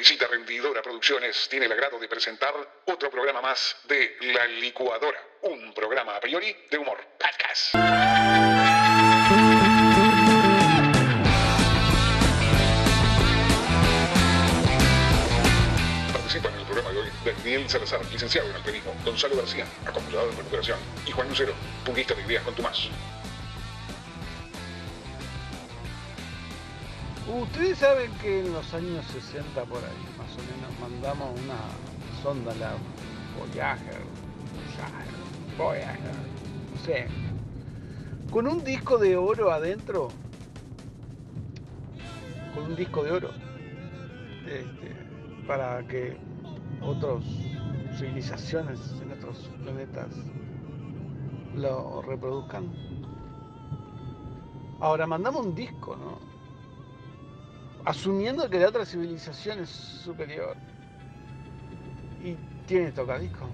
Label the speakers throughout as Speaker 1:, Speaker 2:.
Speaker 1: Visita Rendidora Producciones tiene el agrado de presentar otro programa más de La Licuadora, un programa a priori de humor. Podcast. Participan en el programa de hoy Daniel Salazar, licenciado en alpinismo, Gonzalo García, acomodado en recuperación, y Juan Lucero, punguista de ideas con Tomás.
Speaker 2: Ustedes saben que en los años 60 por ahí, más o menos, mandamos una sonda, la Voyager, no sé, con un disco de oro adentro, para que otras civilizaciones en otros planetas lo reproduzcan. Ahora mandamos un disco, ¿no? Asumiendo que la otra civilización es superior y tiene tocadiscos.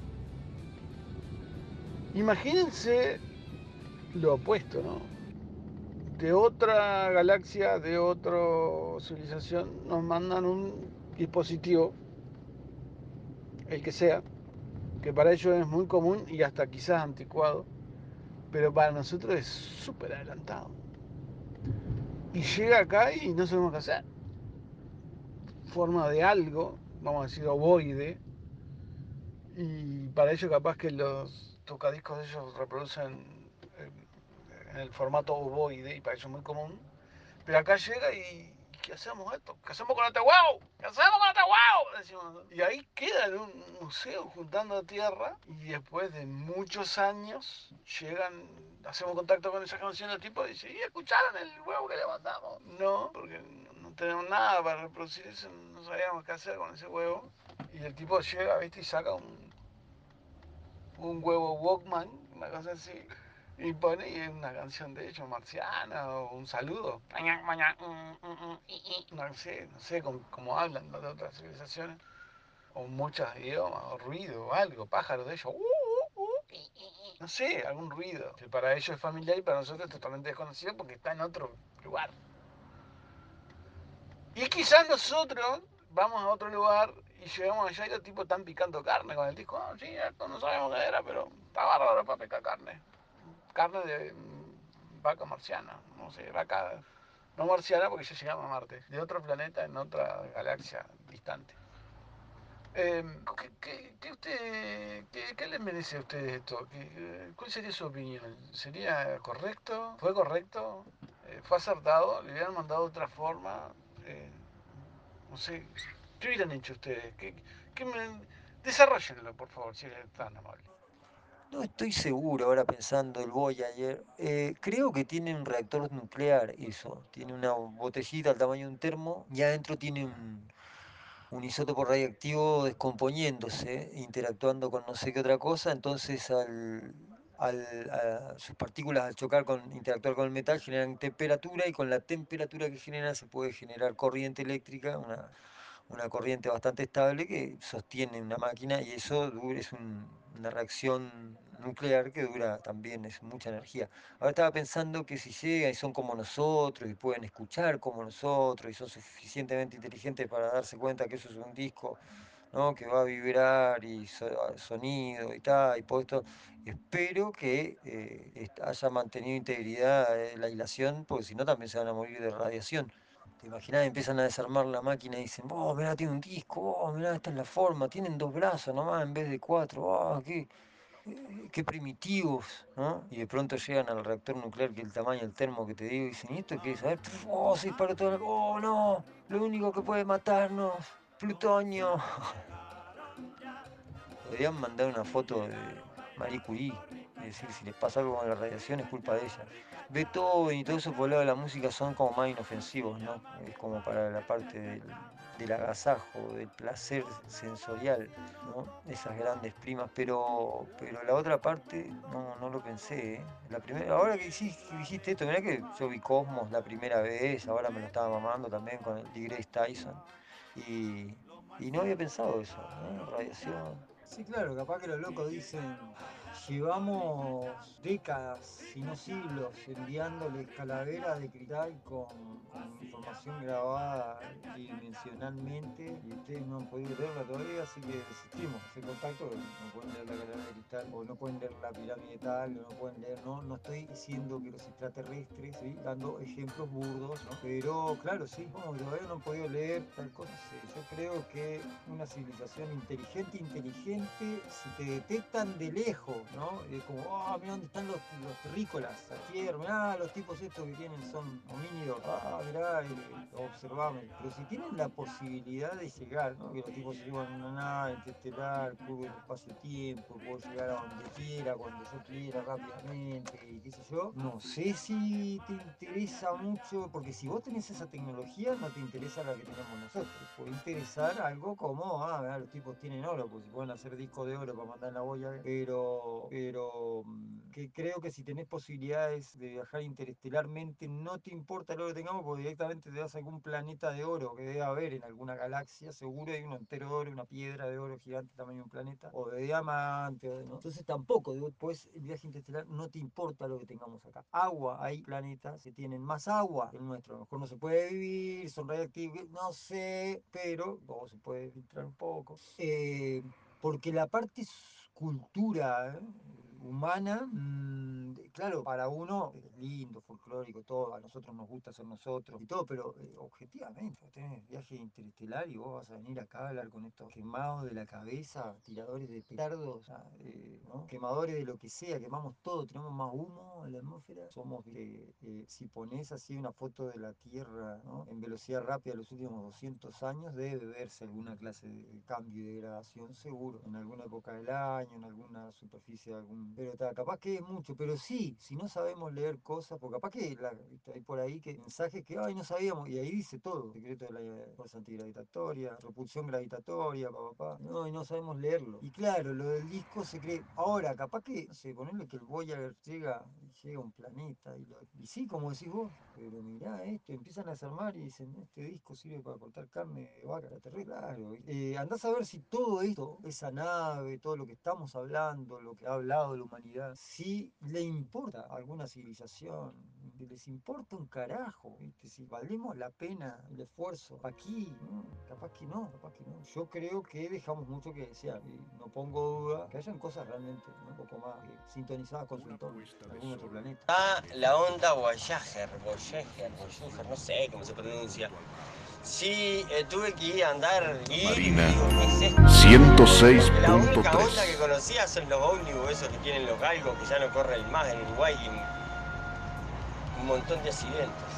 Speaker 2: Imagínense lo opuesto, ¿no? De otra galaxia, de otra civilización, nos mandan un dispositivo, el que sea, que para ellos es muy común y hasta quizás anticuado, pero para nosotros es súper adelantado. Y llega acá y no sabemos qué hacer. Forma de algo, vamos a decir ovoide, y para ello capaz que los tocadiscos de ellos reproducen en el formato ovoide y para ellos es muy común. Pero acá llega y ¿qué hacemos esto? ¿Qué hacemos con este huevo? ¿Qué hacemos con este huevo? Decimos. Y ahí queda en un museo juntando tierra y después de muchos años llegan, hacemos contacto con esa canción del tipo y dice, ¿y escucharon el huevo que le mandamos? No, porque no tenemos nada para reproducir eso, no sabíamos qué hacer con ese huevo. Y el tipo llega, ¿viste? Y saca un huevo Walkman, una cosa así, y pone y es una canción de ellos, marciana, o un saludo. No sé cómo hablan las de otras civilizaciones, o muchos idiomas, o ruido, o algo, pájaros de ellos. No sé, algún ruido, que para ellos es familiar y para nosotros es totalmente desconocido porque está en otro lugar. Y quizás nosotros vamos a otro lugar y llegamos allá y los tipos están picando carne con el disco. Oh, sí, esto no sabemos qué era, pero está bárbaro para picar carne. Carne de vaca marciana, no sé, vaca no marciana porque ya llegamos a Marte, de otro planeta en otra galaxia distante. ¿Qué les merece a ustedes esto? ¿Cuál sería su opinión? ¿Sería correcto? ¿Fue correcto? ¿Fue acertado? ¿Le hubieran mandado de otra forma? No sé, ¿qué hubieran hecho ustedes? Desarrollenlo, por favor, si es tan amable.
Speaker 3: No estoy seguro ahora pensando el Voyager. Creo que tiene un reactor nuclear eso. Tiene una botellita al tamaño de un termo y adentro tiene un isótopo radiactivo descomponiéndose, interactuando con no sé qué otra cosa. Entonces sus partículas al chocar interactuar con el metal generan temperatura y con la temperatura que generan se puede generar corriente eléctrica, una corriente bastante estable que sostiene una máquina y eso es una reacción nuclear que dura también, es mucha energía. Ahora estaba pensando que si llegan y son como nosotros y pueden escuchar como nosotros y son suficientemente inteligentes para darse cuenta que eso es un disco, ¿no? Que va a vibrar y sonido y tal, y todo esto, espero que haya mantenido integridad la aislación, porque si no también se van a morir de radiación. ¿Te imaginas? Empiezan a desarmar la máquina y dicen, oh, mirá, tiene un disco, oh, mirá, esta es la forma, tienen dos brazos nomás en vez de cuatro, oh, qué primitivos, ¿no? Y de pronto llegan al reactor nuclear, que es el tamaño del termo que te digo, y dicen, ¿y esto qué es? A ver, oh, se disparó todo, oh, no, lo único que puede matarnos, plutonio. Deberían mandar una foto de Marie Curie, es decir, si les pasa algo con la radiación es culpa de ella. Beethoven y todo eso por el lado de la música son como más inofensivos, ¿no? Es como para la parte del agasajo, del placer sensorial, ¿no? Esas grandes primas, pero la otra parte no lo pensé, ¿eh? Ahora que dijiste esto, mirá que yo vi Cosmos la primera vez, ahora me lo estaba mamando también con el de Grace Tyson, y no había pensado eso, ¿no? Radiación.
Speaker 4: Sí, claro, capaz que los locos dicen,
Speaker 3: llevamos décadas, si no siglos, enviándole calaveras de cristal con información grabada tridimensionalmente y ustedes no han podido leerla todavía, así que desistimos ese contacto, no pueden leer la calavera de cristal o no pueden leer la pirámide tal, o no pueden leer, no estoy diciendo que los extraterrestres, ¿sí? Dando ejemplos burdos, ¿no? Pero claro, sí, no, todavía no han podido leer tal cosa, sí. Yo creo que una civilización inteligente, si te detectan de lejos, ¿no? Es como, oh, mira dónde están los terrícolas, aquí, mirá, los tipos estos que tienen son homínidos, mirá, observame. Pero si tienen la posibilidad de llegar, ¿no? Que los tipos se llevan una nave interestelar, curva el espacio-tiempo, puedo llegar a donde quiera, cuando yo quiera, rápidamente, y qué sé yo, no sé si te interesa mucho, porque si vos tenés esa tecnología, no te interesa la que tenemos nosotros. Puede interesar algo como, mirá, los tipos tienen oro, pues si pueden hacer discos de oro para mandar en la boya, pero que creo que si tenés posibilidades de viajar interestelarmente, no te importa el oro que tengamos, porque directamente te vas a algún planeta de oro que debe haber en alguna galaxia, seguro hay uno entero de oro, una piedra de oro gigante tamaño de un planeta, o de diamante, ¿no? Entonces tampoco, después el viaje interestelar no te importa lo que tengamos acá. Agua, hay planetas que tienen más agua que el nuestro, a lo mejor no se puede vivir, son radiactivos, no sé, pero luego se puede filtrar un poco. Porque la parte cultura humana, claro, para uno es lindo, folclórico, todo, a nosotros nos gusta ser nosotros y todo, pero objetivamente, vos tenés viaje interestelar y vos vas a venir acá a hablar con estos quemados de la cabeza, tiradores de petardos, ¿no? Quemadores de lo que sea, quemamos todo, tenemos más humo en la atmósfera, somos, si ponés así una foto de la Tierra, ¿no? En velocidad rápida los últimos 200 años, debe verse alguna clase de cambio y degradación, seguro, en alguna época del año, en alguna superficie, pero capaz que es mucho, pero sí, si no sabemos leer cosas, porque capaz que hay por ahí que mensajes que, ay, no sabíamos, y ahí dice todo, secreto de la fuerza antigravitatoria, repulsión gravitatoria, no, y no sabemos leerlo. Y claro, lo del disco se cree, ahora, capaz que, no sé, ponerle que el Voyager llega a un planeta, y sí, como decís vos, pero mirá esto, empiezan a desarmar y dicen, este disco sirve para cortar carne de vaca, terrible, claro. Andás a ver si todo esto, esa nave, todo lo que estamos hablando, lo que ha hablado la humanidad, si le importa a alguna civilización, les importa un carajo, ¿viste? Si valemos la pena, el esfuerzo, aquí, ¿no? Capaz que no, capaz que no. Yo creo que dejamos mucho que desear, y no pongo duda que hayan cosas realmente, ¿no? Un poco más sintonizadas con su entorno, algún otro planeta.
Speaker 4: La onda Voyager, no sé cómo se pronuncia. Sí, tuve que ir a andar.
Speaker 1: Marina
Speaker 4: ¿Qué es esto?
Speaker 1: 106.3.
Speaker 4: La única onda que conocía son los ómnibus esos que tienen los galgos, que ya no corren más en Uruguay, y un montón de accidentes.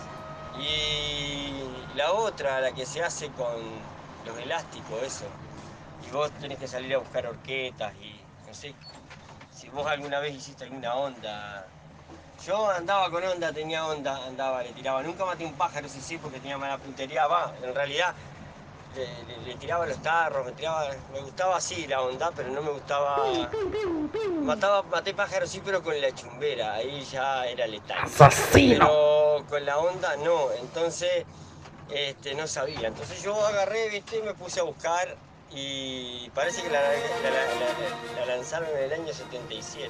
Speaker 4: Y la otra, la que se hace con los elásticos, eso. Y vos tenés que salir a buscar horquetas y no sé si vos alguna vez hiciste alguna onda. Yo andaba con onda, tenía onda, le tiraba. Nunca maté un pájaro, sí, porque tenía mala puntería. En realidad le tiraba los tarros, me gustaba así la onda, pero no me gustaba. Maté pájaros, sí, pero con la chumbera, ahí ya era letal. ¡Asesino! Pero con la onda no, entonces no sabía. Entonces yo agarré, ¿viste? Me puse a buscar y parece que la lanzaron en el año 77.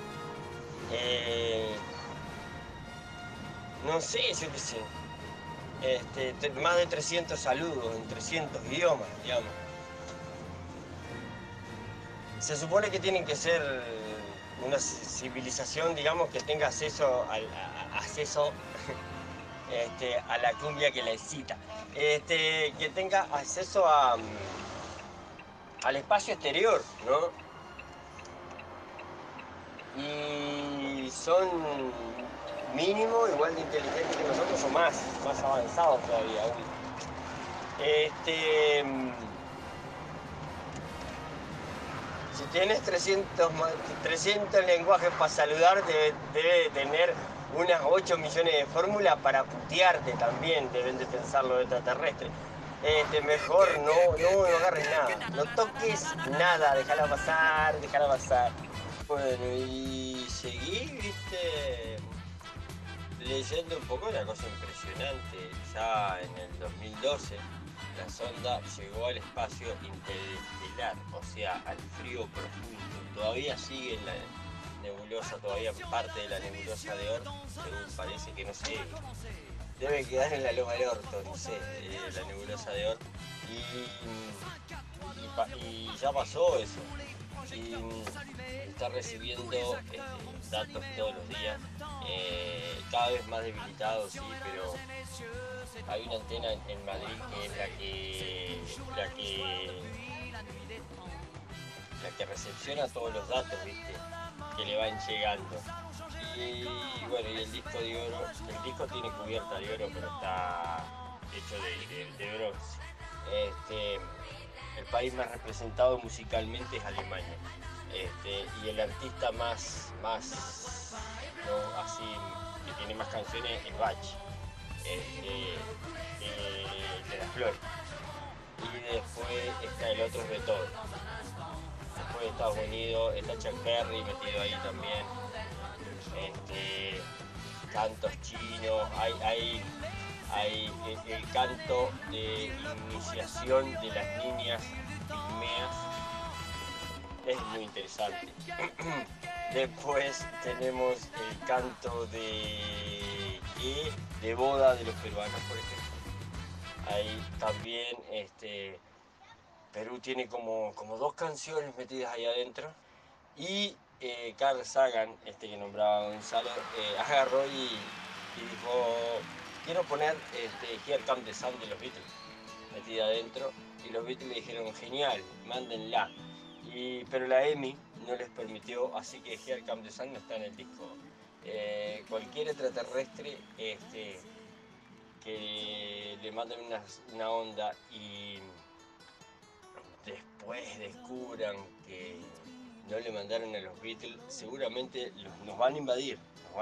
Speaker 4: No sé, yo qué sé. Más de 300 saludos en 300 idiomas, digamos. Se supone que tienen que ser una civilización, digamos, que tenga acceso a la cumbia que la excita. Que tenga acceso al espacio exterior, ¿no? Y son mínimo igual de inteligentes que nosotros o más avanzados todavía aún. Si tienes 300 lenguajes para saludar, debe tener unas 8 millones de fórmulas para putearte también, deben de pensar los extraterrestres. Mejor no agarres nada, no toques nada, déjala pasar. Bueno, y seguí, viste, leyendo un poco, una cosa impresionante. Ya en el 2012 la sonda llegó al espacio interestelar, o sea, al frío profundo. Todavía sigue nebulosa todavía, parte de la nebulosa de Oort, según parece que no sé, debe quedar en la loma del orto, no sé, la nebulosa de Oort. Y ya pasó eso. Y está recibiendo datos todos los días, cada vez más debilitados, sí, pero hay una antena en Madrid que es la que recepciona todos los datos, ¿viste? Que le van llegando. Y bueno, y el disco de oro, el disco tiene cubierta de oro, pero está hecho de bronce. El país más representado musicalmente es Alemania. Y el artista más ¿no? Así, que tiene más canciones es Bach, de las Flores. Y después está el otro es Beethoven. Después de Estados Unidos está Chuck Berry metido ahí también. Cantos chinos, hay el canto de iniciación de las niñas pigmeas, es muy interesante. Después tenemos el canto de boda de los peruanos, por ejemplo. Ahí también Perú tiene como 2 canciones metidas ahí adentro. Y Carl Sagan, que nombraba Gonzalo, agarró y dijo, quiero poner Here Come the Sun de los Beatles metida adentro. Y los Beatles le dijeron, genial, mándenla. Pero la EMI no les permitió, así que Here Come the Sun no está en el disco. Cualquier extraterrestre que le manden una onda y después descubran que no le mandaron a los Beatles, seguramente nos van a invadir,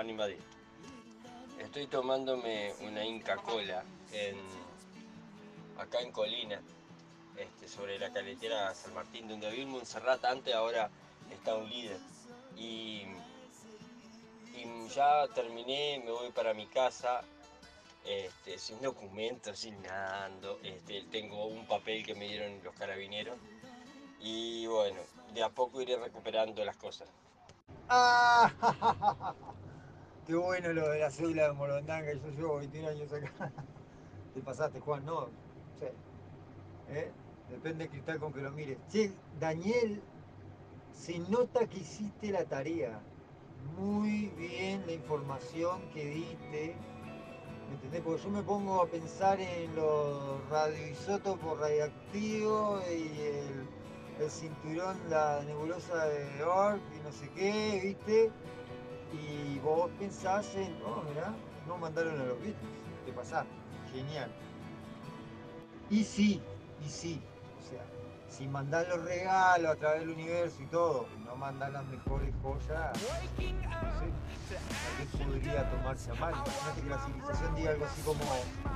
Speaker 4: Estoy tomándome una Inca Kola acá en Colina, sobre la carretera San Martín, donde había un Montserrat antes, ahora está un Líder. Y ya terminé, me voy para mi casa, sin documentos, sin nada, tengo un papel que me dieron los carabineros. Y bueno, de a poco iré recuperando las cosas.
Speaker 3: ¡Ah! Qué bueno lo de la cédula de Morondanga, yo llevo 21 años acá. Te pasaste, Juan, ¿no? Sí. Depende del cristal con que lo mires. Che, Daniel, se nota que hiciste la tarea. Muy bien la información que diste. ¿Me entendés? Porque yo me pongo a pensar en los radioisótopos radioactivos y el cinturón, la nebulosa de Oort y no sé qué, ¿viste? Y vos pensás en, oh, mirá, no mandaron a los Beatles, te pasás, genial. Y sí, o sea, si mandás los regalos a través del universo y todo, no mandás las mejores joyas, no sé, tal vez podría tomarse a mal. Imagínate que la civilización diga algo así como,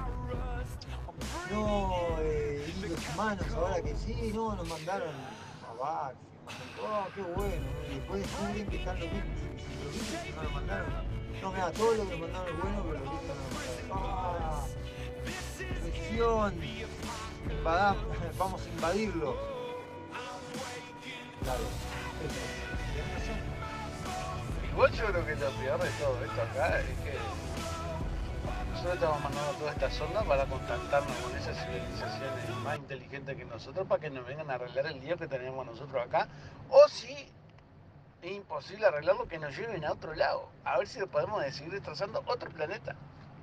Speaker 3: no, y los humanos ahora que sí, no, nos mandaron a Bach, oh, qué bueno, y después descubren que están los Beatles, y los Beatles no lo mandaron. No, mira, todo lo que mandaron es bueno, pero los Beatles no lo mandaron. ¡Ah! Presión. Vamos a invadirlo. Claro, eso.
Speaker 2: Igual yo creo que lo peor de todo esto acá es que nosotros estamos mandando toda esta sonda para contactarnos con esas civilizaciones más inteligentes que nosotros para que nos vengan a arreglar el lío que tenemos nosotros acá. O si es imposible arreglarlo, que nos lleven a otro lado. A ver si lo podemos seguir destrozando otro planeta.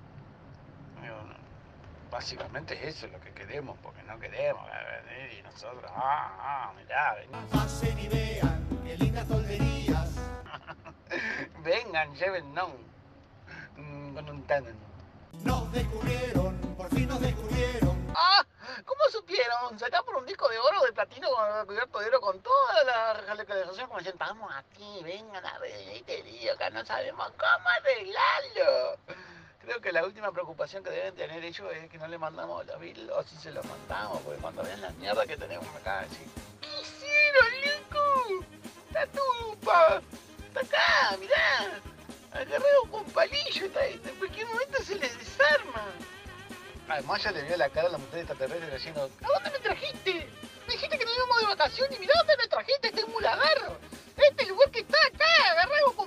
Speaker 2: Básicamente es eso lo que queremos, porque no queremos venir y nosotros, mirá, vengan.
Speaker 5: Pasen y vean, qué lindas tolderías.
Speaker 2: Vengan, llévennos con un Tannen.
Speaker 5: Nos descubrieron, por fin nos descubrieron.
Speaker 2: ¡Ah! ¿Cómo supieron? Sacar por un disco de oro, de platino, cubierto de oro con toda la localización, como diciendo, estamos aquí, vengan a ver este lío, acá no sabemos cómo arreglarlo. Creo que la última preocupación que deben tener ellos es que no le mandamos los Beatles, o si se los mandamos, porque cuando vean la mierda que tenemos acá, así, ¿qué hicieron, loco? Está tupa, está acá, mirá, agarrado con palillo, en cualquier momento se les desarma. Además ya le vio la cara a la mujer extraterrestre diciendo, ¿a dónde me trajiste? Me dijiste que nos íbamos de vacaciones y mirá dónde me trajiste, este mulagarro. Este lugar que está acá, agarrado con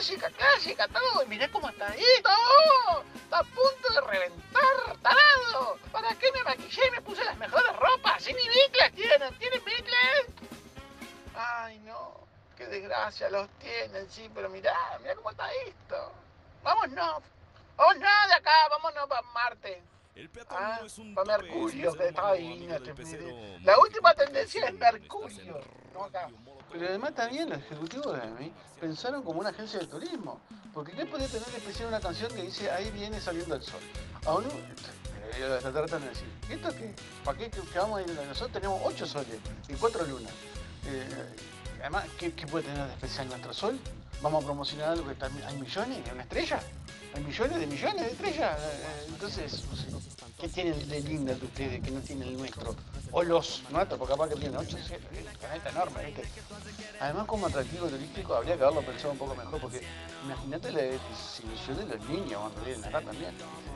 Speaker 2: clásica, todo. Y mirá cómo está esto. Está a punto de reventar, tarado. ¿Para qué me maquillé y me puse las mejores ropas? Si ni bicles ¿tienen bicles? Ay, no, qué desgracia, los tienen, sí, pero mirá cómo está esto. Vámonos de acá, vámonos para Marte. Para Mercurio, que está divino. La última tendencia es Mercurio, no acá. Pero además también los ejecutivos de mí pensaron como una agencia de turismo. Porque ¿qué podría tener de especial una canción que dice ahí viene saliendo el sol? Aún los extraterrestres van a decir, ¿y esto qué? ¿Para qué que vamos a ir? Nosotros tenemos 8 soles y 4 lunas. Además, ¿qué puede tener de especial nuestro sol? Vamos a promocionar algo que también hay millones, una estrella. Hay millones de estrellas. Entonces, no sé, ¿qué tienen de lindo de ustedes que no tienen el nuestro? O los nuestros, porque capaz que tienen 8, 7, un planeta enorme, ¿viste? Además, como atractivo turístico, habría que haberlo pensado un poco mejor, porque imagínate la desilusión de los niños cuando vienen acá también.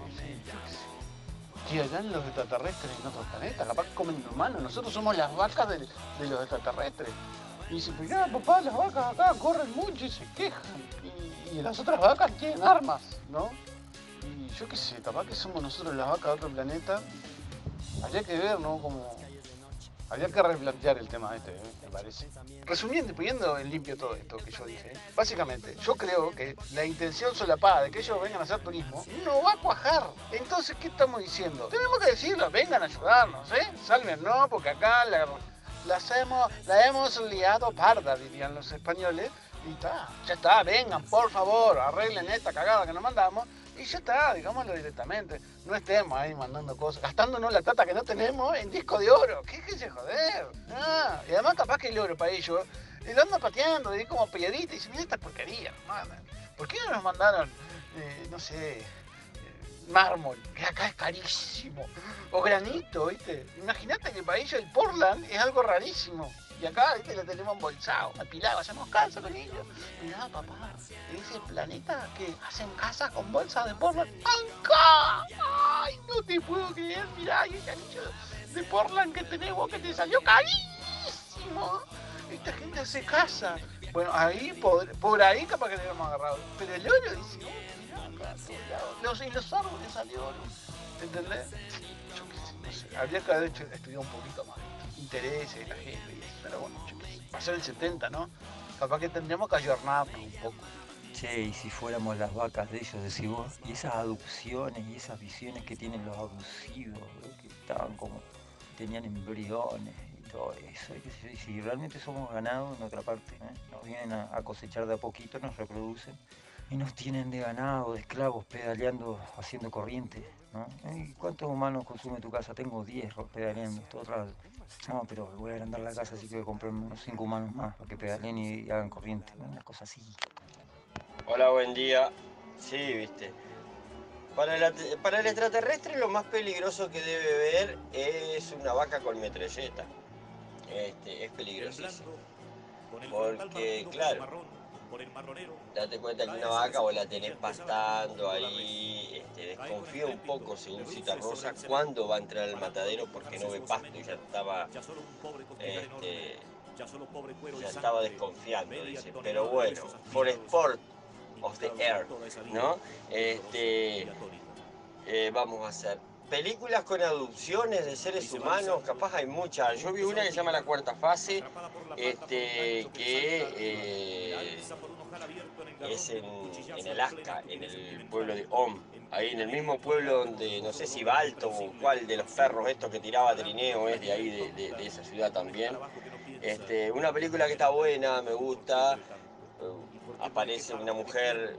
Speaker 2: Que allá los extraterrestres en otros planetas, capaz que comen humanos, nosotros somos las vacas de los extraterrestres. Y dicen, mirá papá, las vacas acá corren mucho y se quejan. Y las otras vacas tienen armas, ¿no? Y yo qué sé, capaz que somos nosotros las vacas de otro planeta. Habría que ver, ¿no? Habría que replantear el tema este, me parece. Resumiendo y poniendo en limpio todo esto que yo dije, básicamente, yo creo que la intención solapada de que ellos vengan a hacer turismo no va a cuajar. Entonces, ¿qué estamos diciendo? Tenemos que decirlo, vengan a ayudarnos, Sálvenos, porque acá la hemos liado parda, dirían los españoles. Y ya está, vengan, por favor, arreglen esta cagada que nos mandamos. Y ya está, digámoslo directamente. No estemos ahí mandando cosas, gastándonos la plata que no tenemos en disco de oro. ¿Qué se joder? Y además capaz que el oro para ellos, lo andan pateando, de como piedrita y dicen, mira esta porquería, mandan. ¿Por qué no nos mandaron, no sé, mármol, que acá es carísimo? O granito, ¿viste? Imagínate que para ellos el Portland es algo rarísimo. Y acá, ¿viste? Lo tenemos embolsado, apilado, hacemos casa con ellos. Mirá, papá, ese planeta que hacen casa con bolsas de Portland. ¡Anca! ¡Ay, no te puedo creer! Mirá, ese anillo de Portland que tenemos que te salió carísimo. Esta gente hace casa. Bueno, ahí, por ahí capaz que le habíamos agarrado. Pero el oro dice, mirá, acá, y los árboles salió oro. ¿Entendés? Yo qué sé, no sé. Habría que haber estudiado un poquito más. Intereses de la gente y eso, pero bueno, va a ser el 70, ¿no? Capaz que tendríamos que ayornarnos un poco.
Speaker 3: Che, y si fuéramos las vacas de ellos, decís vos, y esas adopciones y esas visiones que tienen los abusivos, ¿no? Que estaban como, tenían embriones y todo eso, y si realmente somos ganado en otra parte, nos vienen a cosechar de a poquito, nos reproducen, y nos tienen de ganado, de esclavos, pedaleando, haciendo corriente, ¿no? ¿Y cuántos humanos consume tu casa? Tengo 10 pedaleando, todo otra. No, pero voy a agrandar la casa, así que voy a comprarme unos 5 humanos más para que pedalen y hagan corriente, una cosa así.
Speaker 4: Hola, buen día. Sí, viste. Para el extraterrestre lo más peligroso que debe ver es una vaca con metralleta. Es peligrosísimo. Porque, claro, date cuenta que una vaca vos la tenés pastando ahí, desconfía un poco, según Cita Rosa, cuándo va a entrar al matadero porque no ve pasto y ya estaba desconfiando, dice. Pero bueno, for sport of the air, ¿no? Vamos a hacer películas con adopciones de seres humanos, capaz hay muchas. Yo vi una que se llama La Cuarta Fase, que es en Alaska, en el pueblo de Om, ahí en el mismo pueblo donde, no sé si Balto o cuál de los ferros estos que tiraba Trineo es de ahí, de esa ciudad también. Una película que está buena, me gusta, aparece una mujer,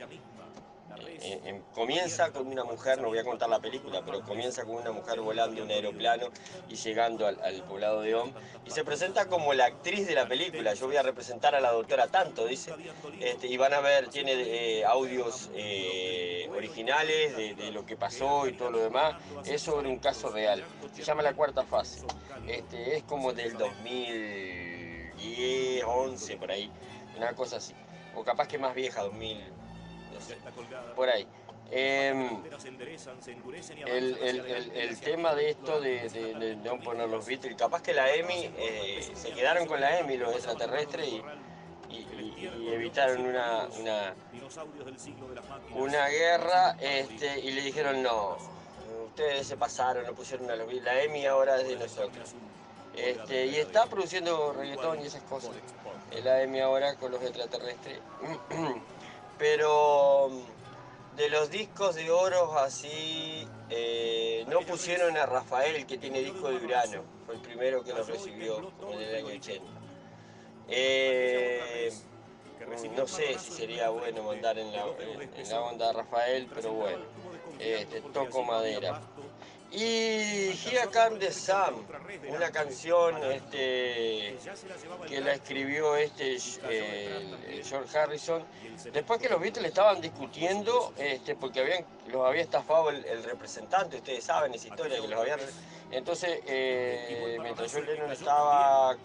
Speaker 4: comienza con una mujer, no voy a contar la película, pero comienza con una mujer volando un aeroplano y llegando al poblado de Om, y se presenta como la actriz de la película. Yo voy a representar a la doctora tanto, dice, y van a ver, tiene audios originales de lo que pasó y todo lo demás. Es sobre un caso real, se llama La Cuarta Fase, es como del 2010, 11 por ahí, una cosa así, o capaz que más vieja, 2000, no sé, por ahí. El tema de esto de no poner los Beatles, capaz que la EMI, se quedaron con la EMI los extraterrestres y y evitaron una guerra, y le dijeron no, ustedes se pasaron, no pusieron la EMI ahora es de nosotros. Y está produciendo reggaetón y esas cosas, la EMI ahora con los extraterrestres. Pero de los discos de oro así, no pusieron a Rafael, que tiene disco de Urano, fue el primero que lo recibió en el año 80. No sé si sería bueno mandar en la onda a Rafael, pero bueno, toco madera. Y Here Come the Sun, una canción que la escribió George Harrison, después que los Beatles estaban discutiendo, porque los había estafado el representante, ustedes saben esa historia, que los habían... Entonces, mientras John Lennon estaba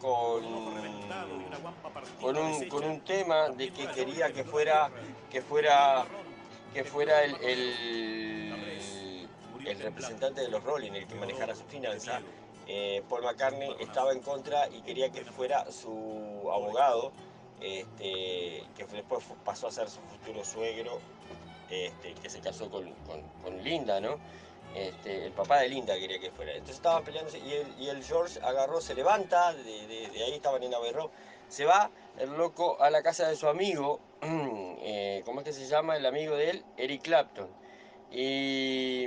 Speaker 4: con un tema de que quería que fuera el representante de los Rolling, el que manejara su finanza, Paul McCartney estaba en contra y quería que fuera su abogado, que después pasó a ser su futuro suegro, que se casó con Linda, ¿no? El papá de Linda quería que fuera. Entonces estaban peleándose y el George agarró, se levanta, de ahí estaban en Abbey Road, se va el loco a la casa de su amigo, ¿cómo es que se llama el amigo de él? Eric Clapton. Y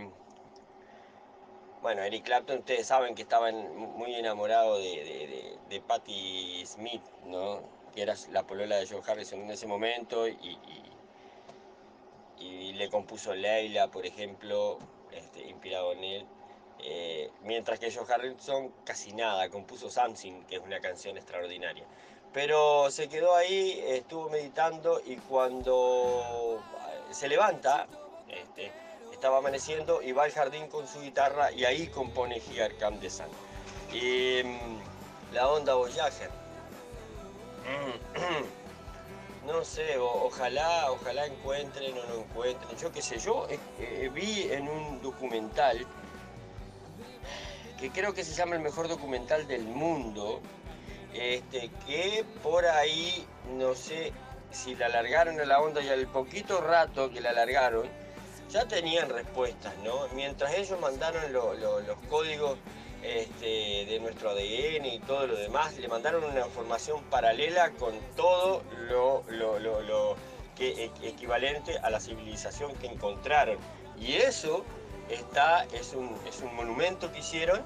Speaker 4: bueno, Eric Clapton, ustedes saben que estaba muy enamorado de Patti Smith, ¿no? Que era la polola de George Harrison en ese momento, y le compuso Leila, por ejemplo, inspirado en él. Mientras que George Harrison casi nada, compuso Something, que es una canción extraordinaria. Pero se quedó ahí, estuvo meditando y cuando se levanta, estaba amaneciendo y va al jardín con su guitarra y ahí compone Here Come the Sun. Y la onda Voyager. No sé, ojalá encuentren o no encuentren. Yo qué sé, yo vi en un documental que creo que se llama el mejor documental del mundo, que por ahí, no sé si la alargaron a la onda y al poquito rato que la alargaron, ya tenían respuestas, ¿no? Mientras ellos mandaron los códigos de nuestro ADN y todo lo demás, le mandaron una información paralela con todo lo que equivalente a la civilización que encontraron. Y eso es un monumento que hicieron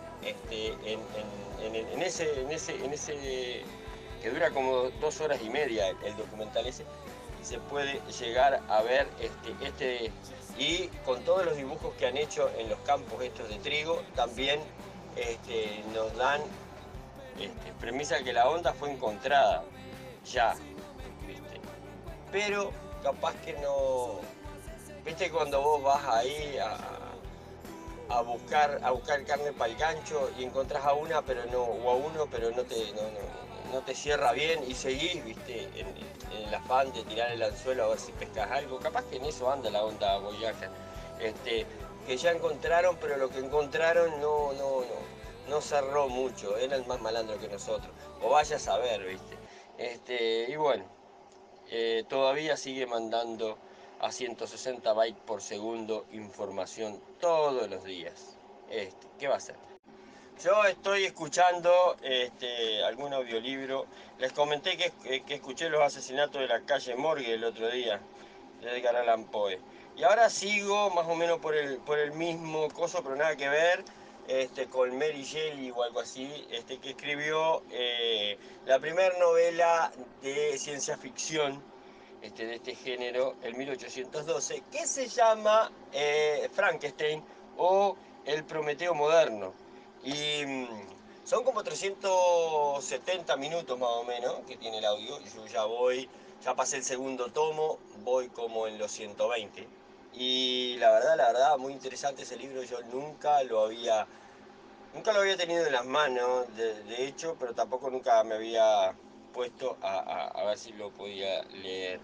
Speaker 4: en ese que dura como 2 horas y media el documental ese. Se puede llegar a ver y con todos los dibujos que han hecho en los campos estos de trigo, también nos dan premisa que la onda fue encontrada ya, ¿viste? Pero capaz que no, viste, cuando vos vas ahí a buscar carne para el gancho y encontrás a una pero no, o a uno pero no te cierra bien y seguís, viste, en el afán de tirar el anzuelo a ver si pescas algo. Capaz que en eso anda la onda Voyager, que ya encontraron, pero lo que encontraron no cerró mucho, eran más malandros que nosotros, o vaya a saber, viste. Y bueno, todavía sigue mandando a 160 bytes por segundo información todos los días. ¿Qué va a hacer? Yo estoy escuchando algún audiolibro. Les comenté que escuché los asesinatos de la calle Morgue el otro día, de Edgar Allan Poe. Y ahora sigo más o menos por el mismo coso, pero nada que ver, con Mary Shelley o algo así, que escribió la primera novela de ciencia ficción de este género, en 1812, que se llama Frankenstein o El Prometeo Moderno. Y son como 370 minutos más o menos que tiene el audio. Y yo ya pasé el segundo tomo, voy como en los 120. Y la verdad, muy interesante ese libro. Yo nunca lo había tenido en las manos, de hecho, pero tampoco nunca me había puesto a ver si lo podía leer.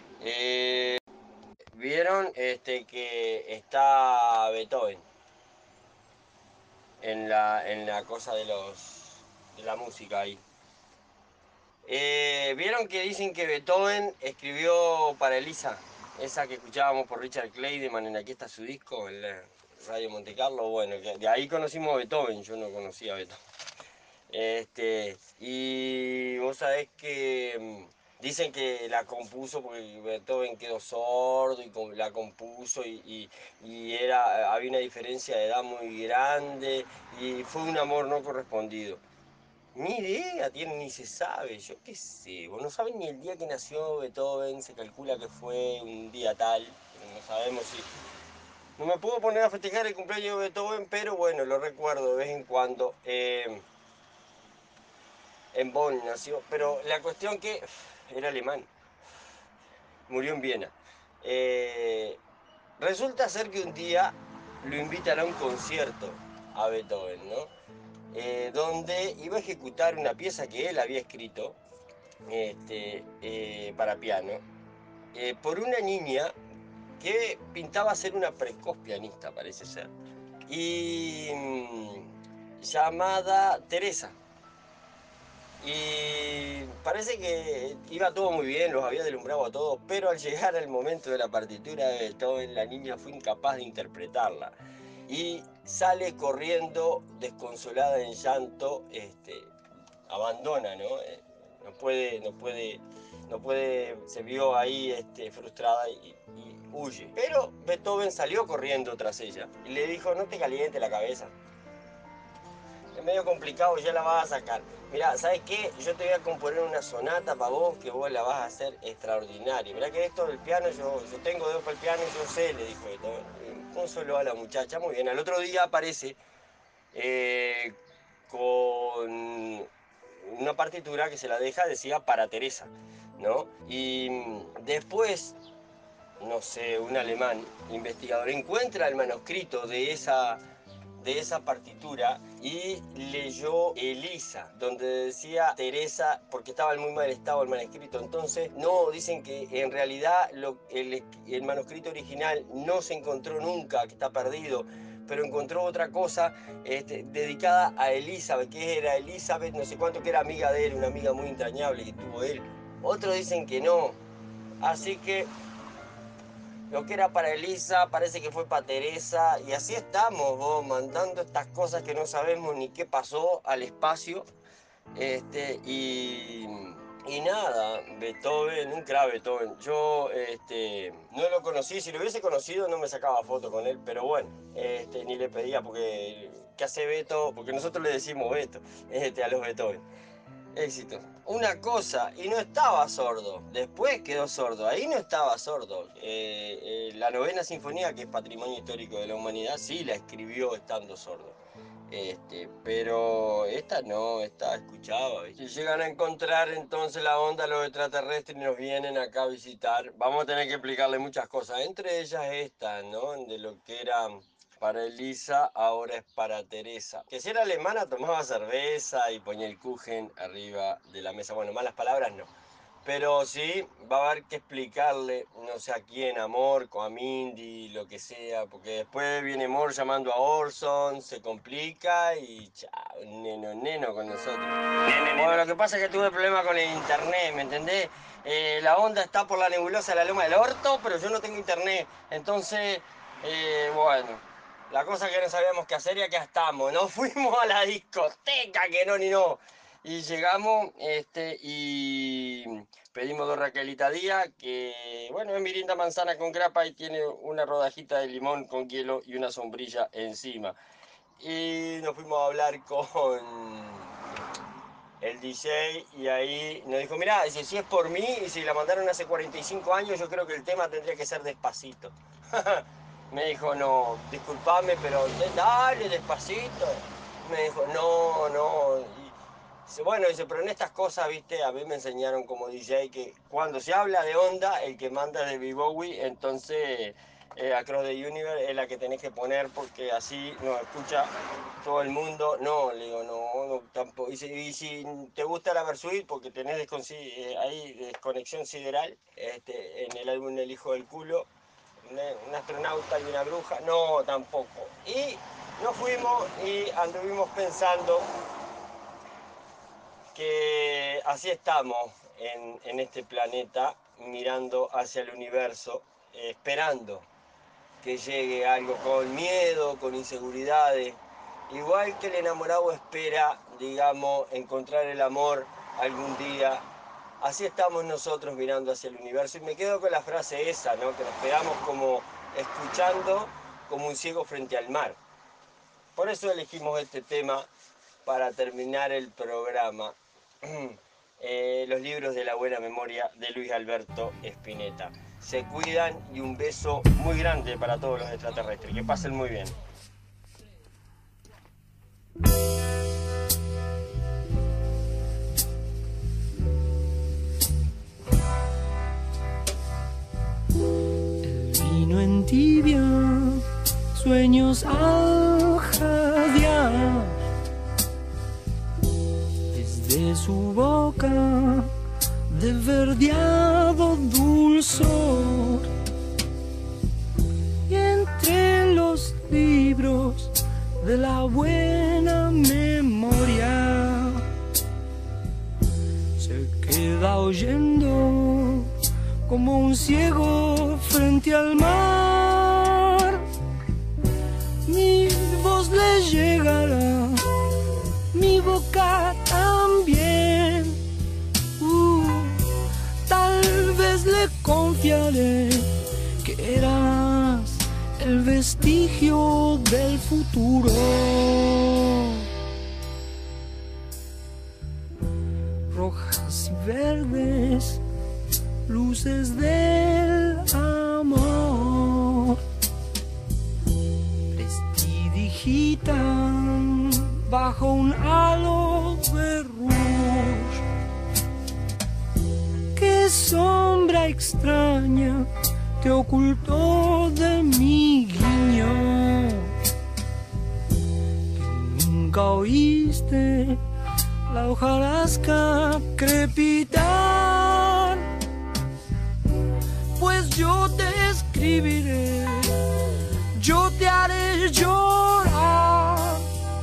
Speaker 4: Vieron que está Beethoven en la cosa de la música ahí. ¿Vieron que dicen que Beethoven escribió para Elisa? Esa que escuchábamos por Richard Clayderman en Aquí está su disco, en la Radio Monte Carlo. Bueno, de ahí conocimos a Beethoven, yo no conocía a Beethoven. Y vos sabés que dicen que la compuso porque Beethoven quedó sordo y la compuso había una diferencia de edad muy grande y fue un amor no correspondido. Ni idea tiene, ni se sabe, yo qué sé, vos no saben ni el día que nació Beethoven, se calcula que fue un día tal, no sabemos si... No me puedo poner a festejar el cumpleaños de Beethoven, pero bueno, lo recuerdo de vez en cuando. En Bonn nació, pero la cuestión que era alemán, murió en Viena. Resulta ser que un día lo invitan a un concierto a Beethoven, ¿no? Donde iba a ejecutar una pieza que él había escrito para piano por una niña que pintaba ser una precoz pianista, parece ser, y llamada Teresa. Y parece que iba todo muy bien, los había deslumbrado a todos, pero al llegar al momento de la partitura de Beethoven, la niña fue incapaz de interpretarla. Y sale corriendo, desconsolada en llanto, abandona, ¿no? No puede, se vio ahí frustrada y huye. Pero Beethoven salió corriendo tras ella y le dijo, no te calientes la cabeza. Es medio complicado, ya la vas a sacar. Mirá, ¿sabes qué? Yo te voy a componer una sonata para vos que vos la vas a hacer extraordinaria. Mirá que esto del piano, yo tengo dedos para el piano y yo sé, le dijo Beethoven. Consoló a la muchacha, muy bien. Al otro día aparece con una partitura que se la deja, decía para Teresa, ¿no? Y después, no sé, un alemán investigador encuentra el manuscrito de esa partitura y leyó Elisa, donde decía Teresa, porque estaba en muy mal estado el manuscrito. Entonces, no, dicen que en realidad el manuscrito original no se encontró nunca, que está perdido, pero encontró otra cosa dedicada a Elizabeth, que era Elizabeth, no sé cuánto, que era amiga de él, una amiga muy entrañable que tuvo él. Otros dicen que no. Así que lo que era para Elisa parece que fue para Teresa. Y así estamos, vos, mandando estas cosas que no sabemos ni qué pasó al espacio. Y nada, Beethoven, un crack Beethoven. Yo no lo conocí, si lo hubiese conocido no me sacaba foto con él, pero bueno, ni le pedía porque, ¿qué hace Beto? Porque nosotros le decimos Beto a los Beethoven. Éxito. Una cosa, y no estaba sordo, después quedó sordo, ahí no estaba sordo. La novena sinfonía, que es patrimonio histórico de la humanidad, sí la escribió estando sordo. Pero esta no, esta escuchaba. Si llegan a encontrar entonces la onda los extraterrestres y nos vienen acá a visitar, vamos a tener que explicarle muchas cosas, entre ellas esta, ¿no? De lo que era para Elisa, ahora es para Teresa. Que si era alemana tomaba cerveza y ponía el Kuchen arriba de la mesa. Bueno, malas palabras no. Pero sí, va a haber que explicarle, no sé a quién, a Morco, a Mindy, lo que sea, porque después viene Mor llamando a Orson, se complica y chao, neno con nosotros. Bueno, lo que pasa es que tuve problemas con el internet, ¿me entendés? La onda está por la nebulosa de la Loma del Orto, pero yo no tengo internet. Entonces, bueno, la cosa que no sabíamos qué hacer y acá estamos. Nos fuimos a la discoteca, que no ni no. Y llegamos y pedimos dos Raquelita Díaz, que bueno, es mirinda manzana con grapa y tiene una rodajita de limón con hielo y una sombrilla encima. Y nos fuimos a hablar con el DJ y ahí nos dijo, mirá, si es por mí y si la mandaron hace 45 años, yo creo que el tema tendría que ser Despacito. Me dijo, no, disculpame, pero dale, Despacito. Me dijo, no. Bueno, dice, pero en estas cosas, viste, a mí me enseñaron como DJ que cuando se habla de onda, el que manda es David Bowie, entonces Across the Universe es la que tenés que poner porque así nos escucha todo el mundo. No, le digo, no tampoco. Y si te gusta la Versuit porque tenés ahí desconexión sideral en el álbum El Hijo del Culo, un astronauta y una bruja, no, tampoco. Y nos fuimos y anduvimos pensando que así estamos en este planeta, mirando hacia el universo, esperando que llegue algo, con miedo, con inseguridades. Igual que el enamorado espera, digamos, encontrar el amor algún día. Así estamos nosotros mirando hacia el universo. Y me quedo con la frase esa, ¿no? Que nos quedamos como escuchando como un ciego frente al mar. Por eso elegimos este tema para terminar el programa. Los libros de la buena memoria de Luis Alberto Spinetta. Se cuidan y un beso muy grande para todos los extraterrestres. Que pasen muy bien.
Speaker 6: El vino entibia, sueños al jadear. Desde su boca de verdeado dulzor, y entre los libros de la buena memoria se queda oyendo como un ciego frente al mar. Mi voz le llegará, mi boca también. Tal vez le confiaré que eras el vestigio del futuro. Rojas y verdes, luces del amor, prestidigitan bajo un halo de rouge. Qué sombra extraña te ocultó de mi guiño, que nunca oíste la hojarasca crepitar. Pues yo te escribiré, yo te haré llorar,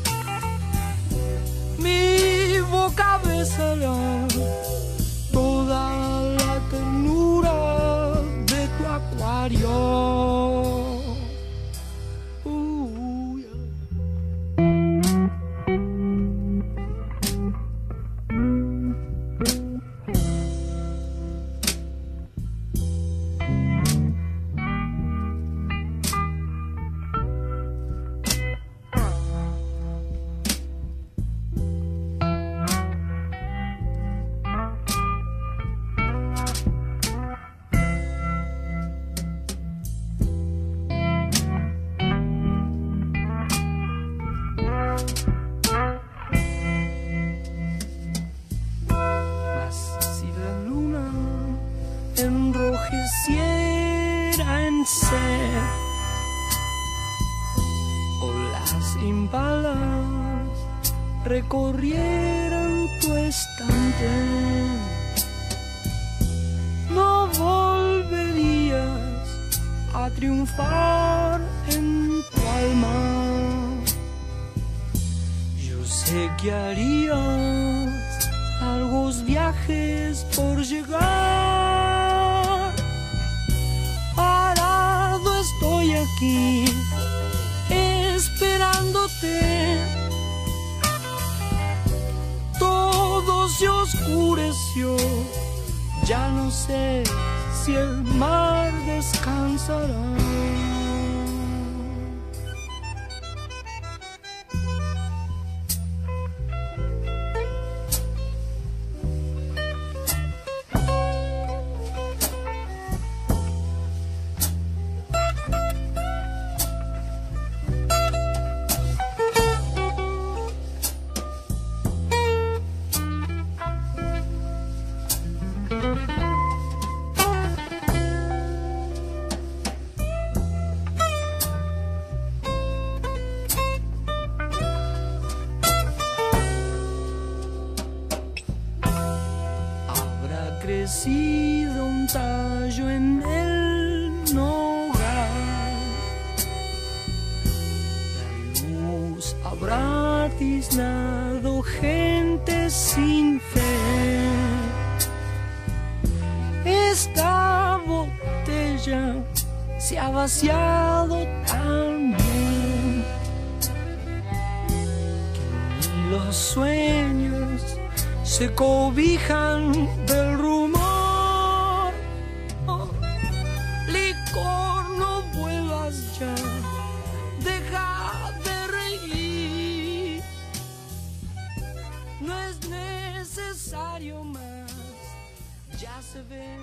Speaker 6: mi boca besará toda la ternura de tu acuario. Enrojeciera en sed, o las impalas recorrieran tu estante, no volverías a triunfar en tu alma. Yo sé que harías largos viajes por llegar. Parado estoy aquí, esperándote. Todo se oscureció, ya no sé si el mar descansará. Crecido un tallo en el nogal, la luz habrá tiznado gente sin botella se ha vaciado también. Que los sueños se cobijan del rumor. Oh, licor, no vuelvas ya, deja de reír. No es necesario más, ya se ve.